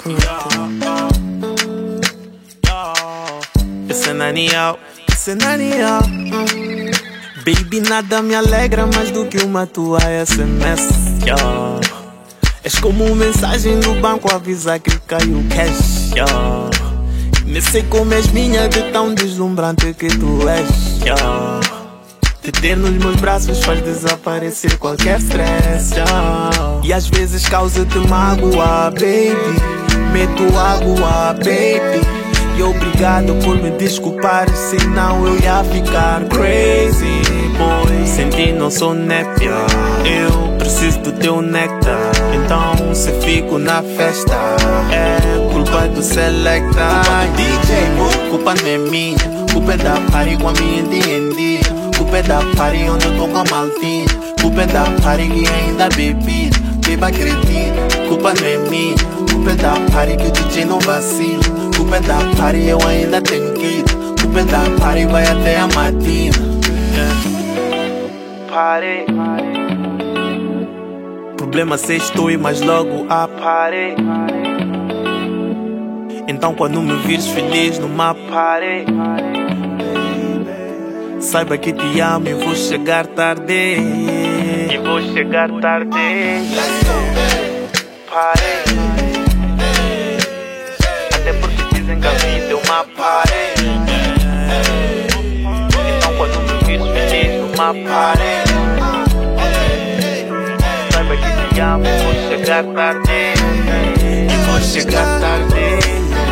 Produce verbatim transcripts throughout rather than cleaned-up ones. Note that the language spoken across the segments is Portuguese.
Esse é Naniel, esse é Naniel. Baby, nada me alegra mais do que uma tua S M S. Yeah. És como uma mensagem no banco a avisar que caiu o cash. Yeah. Nem sei como és minha, de tão deslumbrante que tu és. Yeah. Te ter nos meus braços faz desaparecer qualquer stress. Yeah. E às vezes causa-te mágoa, baby. Meto água, baby. E obrigado por me desculpar, senão eu ia ficar crazy, boy. Sem ti não sou népia, eu preciso do teu néctar. Então se fico na festa, é culpa do selecta. Culpa do D J, boy. Culpa não é minha, culpa é da party com a minha D and D. Culpa é da party onde eu tô com a maltinha. Culpa é da party que ainda bebi, beba acredita. Culpa não é minha, culpa é da party que o D J não vacila. Culpa é da party, eu ainda tenho que ir. Culpa é da party, vai até a matina. Yeah. Party. Problema se estou e mais logo a party. Então quando me vires feliz numa party, saiba que te amo e vou chegar tarde. E vou chegar tarde. Party. Até porque dizem que a vida é uma party. Então quando me vires feliz numa party, saiba que te amo e vou chegar tarde. E vou chegar tarde.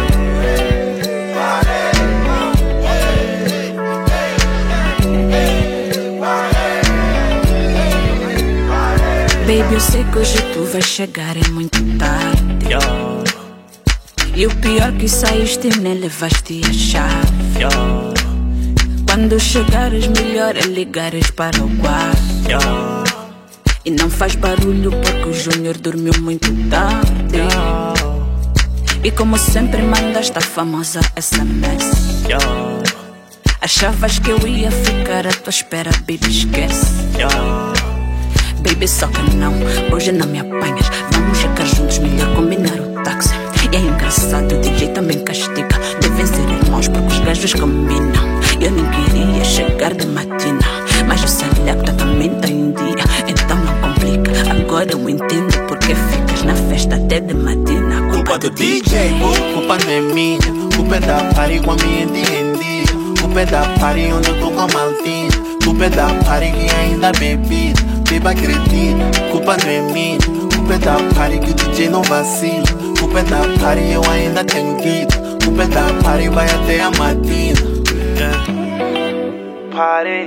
Baby, eu sei que hoje tu vais chegar, é muito tarde. Yeah. E o pior que saíste nem levaste a chave. Yeah. Quando chegares melhor é ligares para o quarto. Yeah. E não faz barulho porque o Júnior dormiu muito tarde. Yeah. E como sempre mandaste a famosa S M S. Yeah. Achavas que eu ia ficar à tua espera, baby, esquece. Yeah. Baby, só que não, hoje não me apanhas. Vamos chegar juntos, melhor combinar o táxi. E é engraçado, o D J também castiga. Devem ser irmãos porque os gajos combinam. Eu nem queria chegar de matina, mas o selecta também tá em dia. Então não complica, agora eu entendo porque ficas na festa até de matina. Culpa, culpa do D J, culpa não é minha. Culpa é da party com a minha D and D. Culpa é da party onde eu tô com a maltinha. Culpa é da party que ainda bebi, beba acredita. Culpa não é minha, culpa é da party que o D J não vacila. Culpa é da party, eu ainda tenho que ir. Culpa é da party, vai até a matina. Yeah. Party.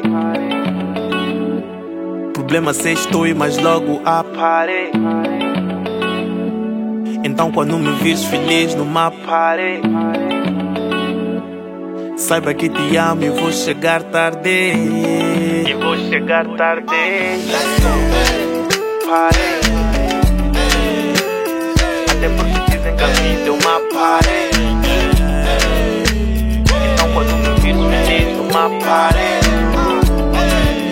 Problema se estou e mais logo a party. Então quando me vires feliz numa party, saiba que te amo e vou chegar tarde. E vou chegar tarde. Party. Até porque dizem que a vida é uma party. Então quando me vires feliz numa party,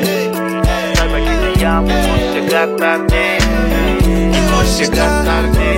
saiba que te amo e vou chegar tarde. E vou chegar tarde.